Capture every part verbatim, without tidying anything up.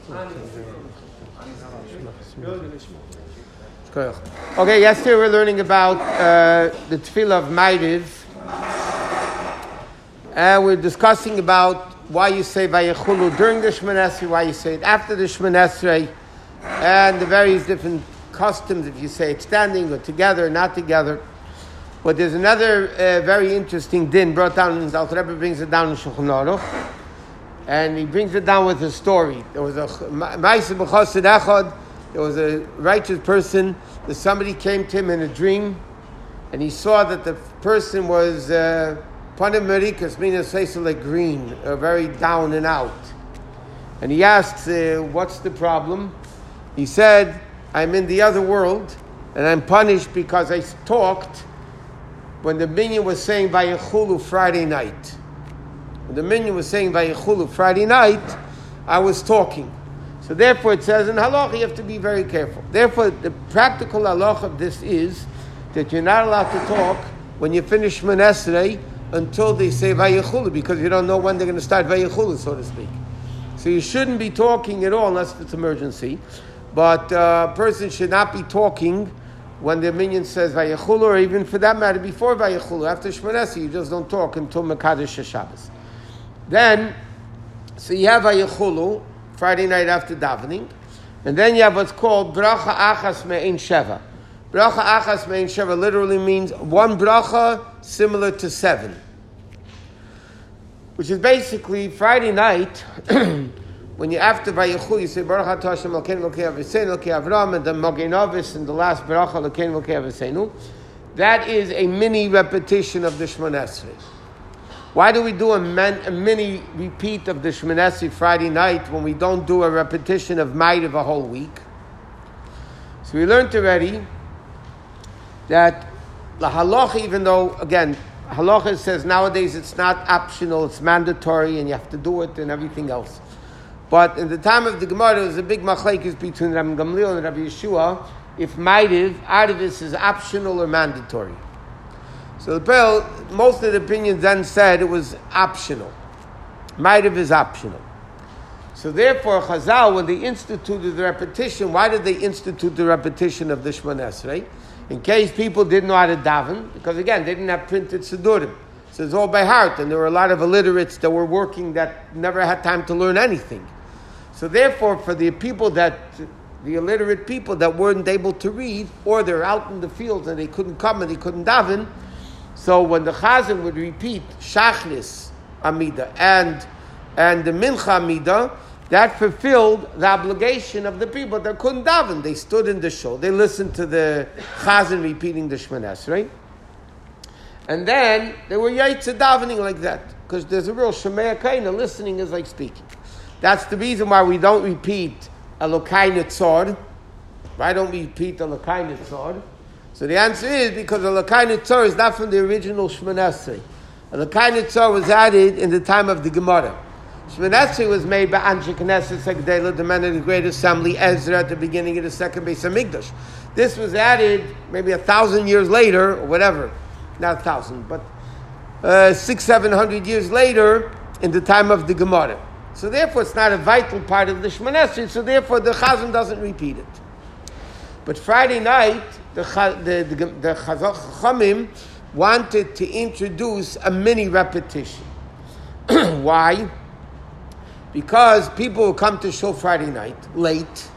Okay, yesterday we were learning about uh, the tefillah of Ma'ariv, and we're discussing about why you say Vayechulu during the Shemoneh Esrei, why you say it after the Shemoneh Esrei, and the various different customs, if you say it standing or together or not together. But there's another uh, very interesting din brought down, and the Alter Rebbe brings it down in Shulchan Aruch, and he brings it down with a story. There was a Ma'aseh b'Chassid Echad. There was a righteous person that somebody came to him in a dream, and he saw that the person was uh, Panim Merikas, meaning face like green, uh, very down and out. And he asked, uh, what's the problem? He said, I'm in the other world, and I'm punished because I talked when the minyan was saying Vayechulu Friday night. When the minyan was saying Vayechulu Friday night, I was talking. So therefore it says in halacha you have to be very careful. Therefore the practical halacha of this is that you're not allowed to talk when you finish Shemoneh Esrei until they say Vayechulu, because you don't know when they're going to start Vayechulu, so to speak. So you shouldn't be talking at all unless it's emergency. But uh, a person should not be talking when the minyan says Vayechulu, or even for that matter before Vayechulu. After Shemoneh Esrei you just don't talk until Mekadesh Shabbos. Then, so you have Vayechulu Friday night after davening, and then you have what's called bracha achas me'ein sheva. Bracha achas me'ein sheva literally means one bracha similar to seven, which is basically Friday night when you after Vayechulu you say Baruch Atah Hashem Elokeinu Elokei Aviseinu Elokei Avram, and the Mogen Avis and the last bracha Elokeinu Elokei Aviseinu. That is a mini repetition of the Shemoneh Esrei. Why do we do a, man, a mini repeat of the Shemoneh Esrei Friday night when we don't do a repetition of Ma'ariv a whole week? So we learned already that the halacha, even though, again, halacha says nowadays it's not optional, it's mandatory, and you have to do it and everything else. But in the time of the Gemara, there was a big machlekes between Rabbi Gamliel and Rabbi Yeshua if Ma'ariv, Arvis is optional or mandatory. So the Pell, most of the opinions then said it was optional. Ma'ariv is optional. So therefore, Chazal, when they instituted the repetition, why did they institute the repetition of the Shemoneh Esrei? In case people didn't know how to daven, because again, they didn't have printed Siddurim. So it's all by heart, and there were a lot of illiterates that were working that never had time to learn anything. So therefore, for the people that, the illiterate people that weren't able to read, or they're out in the fields and they couldn't come and they couldn't daven, so when the Chazan would repeat Shachris Amida and and the Mincha Amida, that fulfilled the obligation of the people that couldn't daven. They stood in the shul, they listened to the Chazan repeating the Shemoneh Esrei, and then they were yaitze davening like that, because there's a real Shemei Kaina. Listening is like speaking. That's the reason why we don't repeat Elokai Netzor. Why don't we repeat Elokai Netzor? So the answer is because Elokai Netzor is not from the original Shemoneh Esrei. Elokai Netzor was added in the time of the Gemara. Shemoneh Esrei was made by Anshe Knesset Segdela, the men of the Great Assembly, Ezra, at the beginning of the second Beis Hamikdash. This was added maybe a thousand years later, or whatever. Not a thousand, but uh, six, seven hundred years later in the time of the Gemara. So therefore it's not a vital part of the Shemoneh Esrei, so therefore the Chazan doesn't repeat it. But Friday night, the the the, the Chachamim wanted to introduce a mini repetition. Why? Because people would come to shul Friday night late.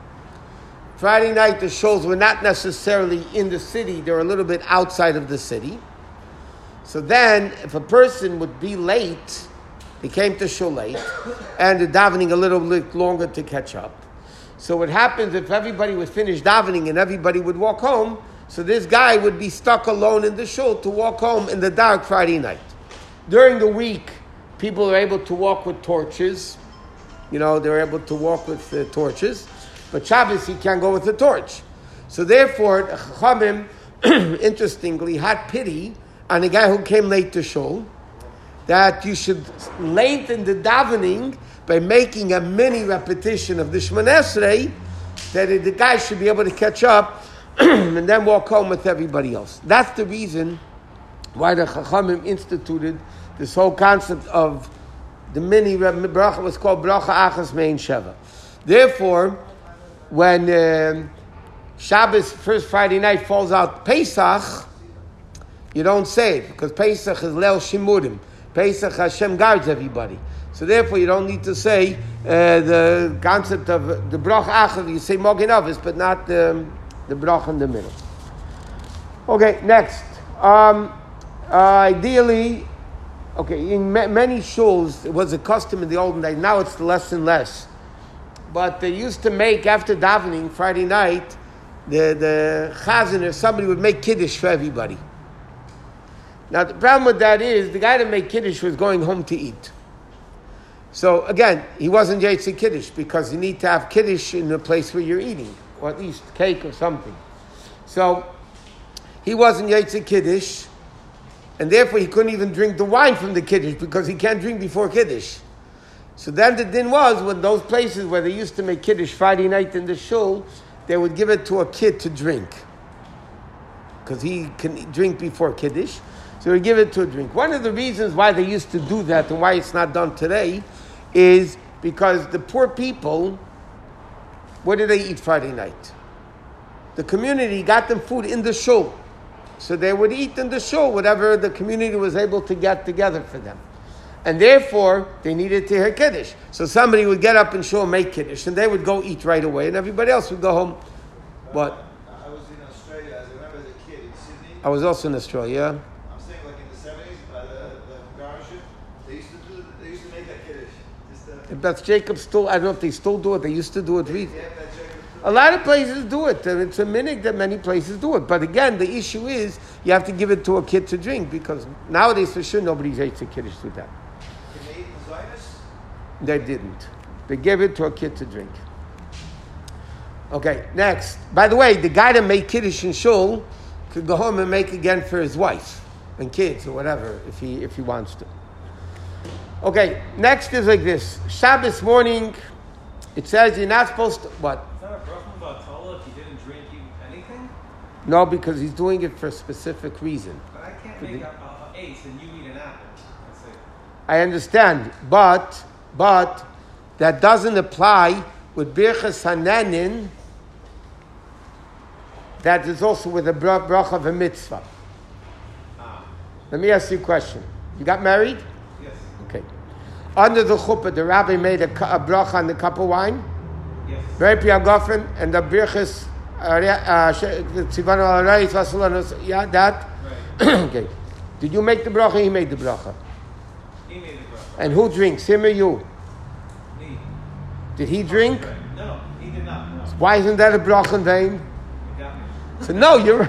Friday night the shuls were not necessarily in the city; they were a little bit outside of the city. So then, if a person would be late, they came to shul late, and the davening a little bit longer to catch up. So what happens if everybody was finished davening and everybody would walk home, so this guy would be stuck alone in the shul to walk home in the dark Friday night. During the week, people are able to walk with torches. You know, they're able to walk with uh, torches. But Shabbos, he can't go with a torch. So therefore, the Chachamim, interestingly, had pity on the guy who came late to shul, that you should lengthen the davening by making a mini repetition of the Shemoneh Esrei, that the guy should be able to catch up and then walk home with everybody else. That's the reason why the Chachamim instituted this whole concept of the mini bracha was called bracha achas mein sheva. Therefore, when um, Shabbos, first Friday night, falls out Pesach, you don't say it, because Pesach is Leil Shimurim. Pesach, Hashem guards everybody. So therefore, you don't need to say uh, the concept of the brach achav. You say Mogen Avis, but not the, the brach in the middle. Okay, next. Um, uh, ideally, okay, in ma- many shuls, it was a custom in the olden days. Now it's less and less. But they used to make, after davening, Friday night, the, the chazan or somebody would make kiddush for everybody. Now, the problem with that is, the guy that made kiddush was going home to eat. So, again, he wasn't Yetzi Kiddush, because you need to have kiddush in the place where you're eating, or at least cake or something. So, he wasn't Yetzi Kiddush, and therefore he couldn't even drink the wine from the kiddush, because he can't drink before kiddush. So then the din was, when those places where they used to make kiddush Friday night in the shul, they would give it to a kid to drink, because he can drink before kiddush. So we give it to a drink. One of the reasons why they used to do that and why it's not done today is because the poor people, what did they eat Friday night? The community got them food in the shul. So they would eat in the shul whatever the community was able to get together for them. And therefore, they needed to hear Kiddush. So somebody would get up in shul and make Kiddush, and they would go eat right away, and everybody else would go home. What? I was in Australia, as I remember as a kid, in Sydney. I was also in Australia. Beth Jacob still, I don't know if they still do it, they used to do it. Yeah, a lot of places do it. It's a minhag that many places do it. But again, the issue is you have to give it to a kid to drink, because nowadays for sure nobody's ate a kiddush with that. Can they eat the Zionist? They didn't. They gave it to a kid to drink. Okay, next. By the way, the guy that made kiddush in shul could go home and make again for his wife and kids or whatever if he if he wants to. Okay, next is like this. Shabbos morning, it says you're not supposed to, what? Is that a bracha b'atala if you didn't drink anything? No, because he's doing it for a specific reason. But I can't make an ace and you eat an apple. That's it. I understand, but, but, that doesn't apply with Birchas Hanenin. That is also with a bracha of a mitzvah. Ah. Let me ask you a question. You got married? Yes. Okay. Under the chuppah, the rabbi made a, a bracha on the cup of wine. Yes. Very piagofen and the birchas tzivanu al rayis vasulanu. Yeah, that. Right. Okay. Did you make the bracha? He made the bracha. He made the bracha. And who drinks? Him or you? Me. Did he drink? No, he did not. No. Why isn't that a bracha in vain? You got me. So no, you're.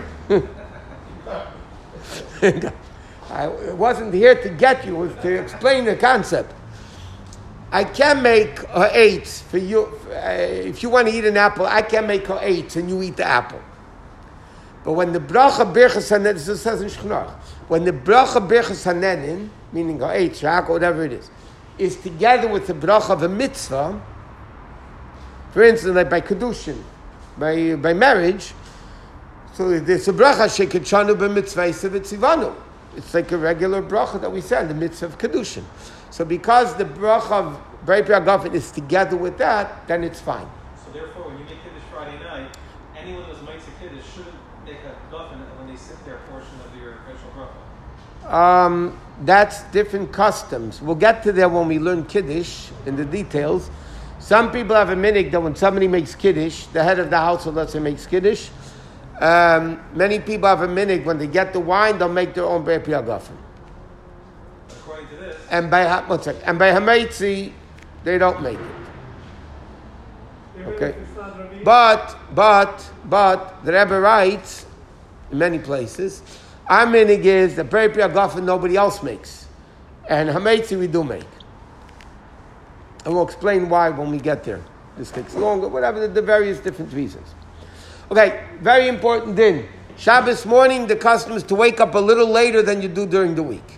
I wasn't here to get you. It was to explain the concept. I can make her eights for you. Uh, if you want to eat an apple, I can make her eights and you eat the apple. But when the bracha birchas hanenin, this says in Shechnach, when the bracha birchas hanenin, meaning her eight, shak, whatever it is, is together with the bracha of a mitzvah, for instance, like by kedushin, by by marriage, so there's a bracha sheketshanu b'mitzvah yisavitzivanu. It's like a regular bracha that we said, the mitzvah of kedushin. So because the bracha of Brei Piagafen is together with that, then it's fine. So therefore, when you make Kiddush Friday night, anyone who makes a Kiddush shouldn't make a guffin when they sit their portion of your original bracha. Um, that's different customs. We'll get to that when we learn Kiddush in the details. Some people have a minhag that when somebody makes Kiddush, the head of the household, let's say, makes Kiddush. Um, many people have a minhag when they get the wine, they'll make their own Brei Piagafen. According to this. And by one second, and by Hameitzi, they don't make it. Okay, but but but the Rebbe writes in many places, our minhag is the Brei Piagafen nobody else makes, and Hameitzi we do make. And we'll explain why when we get there. This takes longer, whatever the, the various different reasons. Okay, very important din. Shabbos morning, the custom is to wake up a little later than you do during the week.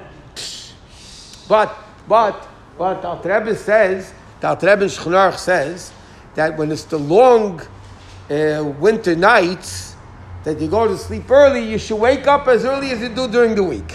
But, but, but, Alter Rebbe says, the Alter Rebbe Shechnach says, that when it's the long uh, winter nights, that you go to sleep early, you should wake up as early as you do during the week.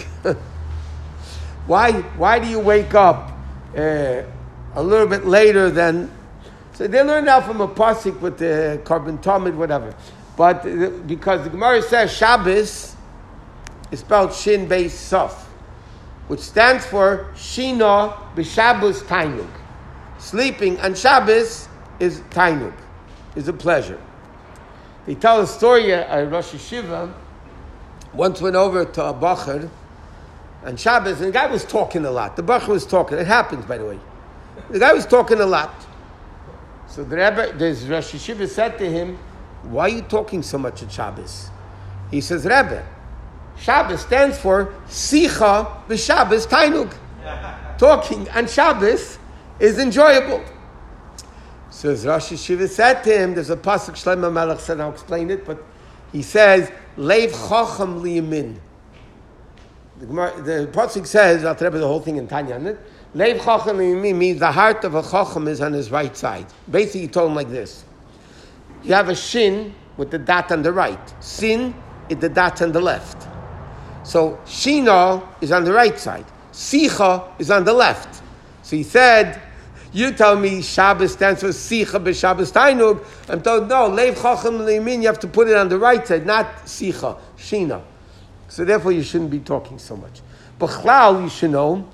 Why, why do you wake up uh, a little bit later than... So they learn now from a pasuk with the carbon talmud, whatever. But uh, because the Gemara says Shabbos is spelled Shin Beis Sof, which stands for Shina B'Shabbos Tainug. Sleeping on Shabbos is Tainug, is a pleasure. They tell a story at Rosh Hashiva. Once went over to a bacher on Shabbos, and the guy was talking a lot. The bacher was talking. It happens, by the way. The guy was talking a lot. So the Rebbe, the Rosh Hashiva said to him, "Why are you talking so much at Shabbos?" He says, "Rebbe, Shabbos stands for Sicha B'Shabbos Tainug. Talking on Shabbos is enjoyable." So as Rosh Hashiva said to him, there's a pasuk Shlomo Melech said, I'll explain it, but he says, Leiv Chacham Liyamin. The, the pasuk says, I'll tell you the whole thing in Tanya on it. Leiv Chacham Liyamin means the heart of a Chacham is on his right side. Basically, he told him like this. You have a shin with the dot on the right. Sin is the dot on the left. So Shina is on the right side. Sicha is on the left. So he said, you tell me Shabbos stands for Sicha b'Shabbos Tainug. I'm told, no, Leiv Chacham Liyamin, you have to put it on the right side, not Sicha, Shina. So therefore you shouldn't be talking so much. B'chlal, you should know,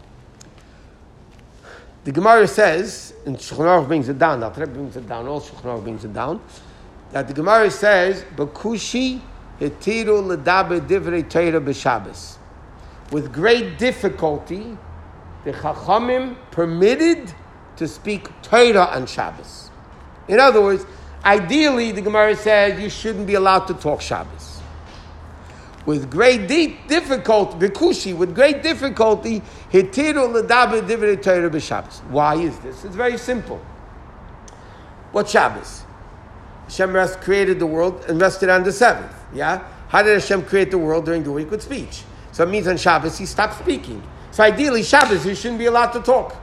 the Gemara says, and Shulchan Aruch brings it down, the Rebbe brings it down, all Shulchan Aruch brings it down, that the Gemara says, B'kushi hetiru l'daber divrei Torah b'Shabbos. With great difficulty, the Chachamim permitted to speak Torah on Shabbos. In other words, ideally, the Gemara says you shouldn't be allowed to talk Shabbos. With great deep difficulty, Bikushi, with great difficulty, hitiru l'daber divrei Torah b'Shabbos. Why is this? It's very simple. What Shabbos? Hashem rest created the world and rested on the seventh. Yeah? How did Hashem create the world during the week? With speech. So it means on Shabbos he stopped speaking. So ideally, Shabbos you shouldn't be allowed to talk.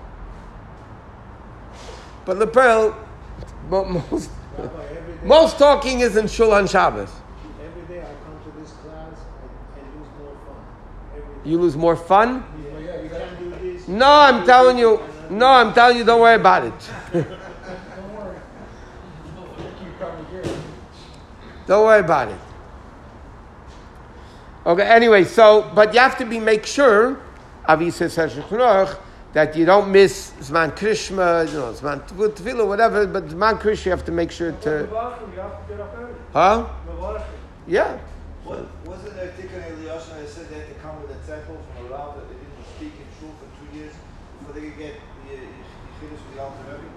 But Lepel, most, most talking is in Shul on Shabbos. Every day I come to this class, I, I lose more fun. Every day. You lose more fun? Yeah, yeah, you can't do this. No, I'm telling you. No, I'm telling you, don't worry about it. Don't worry. You probably hear it. Don't worry about it. Okay, anyway, so, but you have to be, make sure, Avi says, that you don't miss Zman Krishma, you know, Zman Tefillah, whatever, but Zman Krishma you have to make sure to... Huh? Yeah. What, wasn't there Tikkun Eliyashma that said they had to come with a tzepel from a Rav that they didn't speak in shul for two years before they could get the Yichidus with the Alter Rebbe?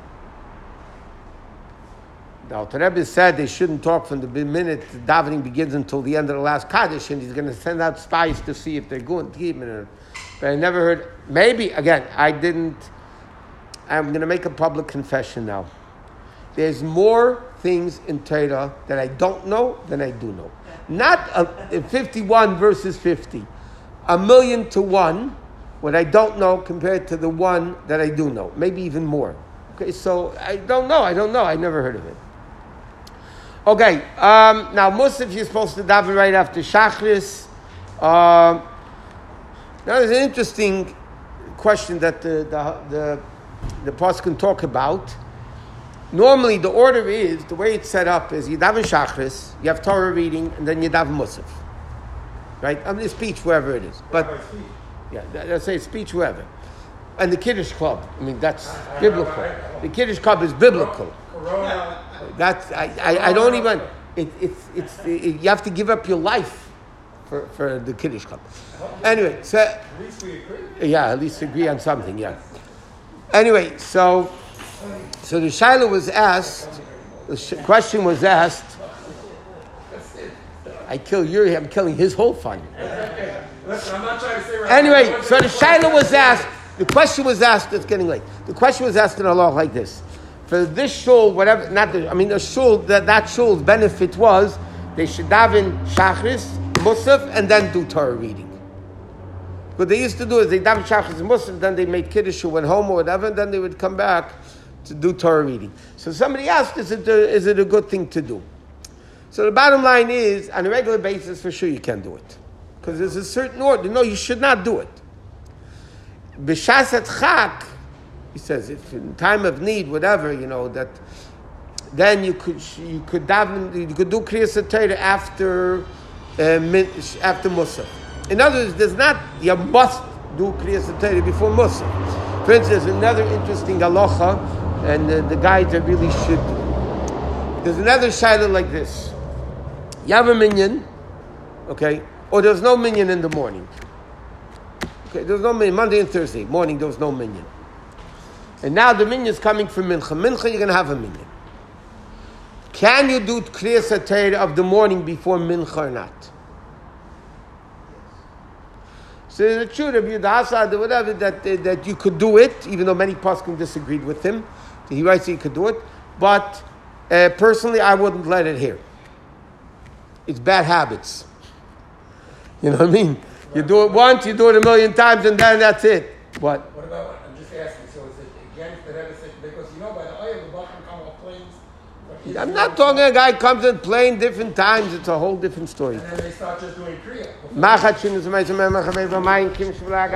The Alter Rebbe said they shouldn't talk from the minute the davening begins until the end of the last Kaddish, and he's going to send out spies to see if they're good. But I never heard, maybe, again, I didn't, I'm going to make a public confession now. There's more things in Torah that I don't know than I do know. Not a, fifty-one versus fifty. A million to one, what I don't know compared to the one that I do know. Maybe even more. Okay, so I don't know, I don't know, I never heard of it. Okay, um, now Musaf, you're supposed to daven right after Shachris. Um, now there's an interesting question that the the the, the pasuk can talk about. Normally, the order is, the way it's set up is you daven Shachris, you have Torah reading, and then you daven Musaf. Right? I mean, speech, wherever it is. But, yeah, let's say speech, wherever. And the Kiddush Club, I mean, that's biblical. The Kiddush Club is biblical. That's, I, I, I don't even, it, it's, it's, it, you have to give up your life for, for the Kiddush Club. Anyway, so. At least we agree. Yeah, at least agree on something, yeah. Anyway, so, so the Shaila was asked, the sh- question was asked, I kill Yuri, I'm killing his whole fun. Listen, I'm not trying to say right Anyway, now, so the Shaila was asked, the question was asked, it's getting late. The question was asked in a law like this. For this shul, whatever, not the, I mean, the shul, that, that shul's benefit was, they should daven Shachris, Musaf, and then do Torah reading. What they used to do is they daven Shachris and Musaf, then they made Kiddush, went home or whatever, and then they would come back to do Torah reading. So somebody asked, is it a, is it a good thing to do? So the bottom line is, on a regular basis, for sure you can do it. Because there's a certain order. No, you should not do it. B'shas at Chak, He says, if in time of need, whatever, you know, that then you could you could daven, you could do Kriyas HaTorah after uh, min, after Musaf. In other words, there's not you must do Kriyas HaTorah before Musaf. For instance, another interesting halacha, and uh, the guys that really should. There's another shayla like this. You have a minyan, okay, or there's no minyan in the morning. Okay, there's no minyan Monday and Thursday morning. There was no minyan. And now the minyan is coming from Mincha. Mincha, you're going to have a minyan. Can you do Kriyas HaTorah of the morning before Mincha or not? So it's true, Rabbi Yehuda, whatever, that, uh, that you could do it, even though many poskim disagreed with him. He writes that you could do it. But uh, personally, I wouldn't let it here. It's bad habits. You know what I mean? You do it once, you do it a million times, and then that's it. What? What about, I'm just asking, so is it against the Rebbe, because you know by the oil, the Bacham come off planes. I'm not talking a guy comes in playing different times. It's a whole different story. And then they start just doing Kriya.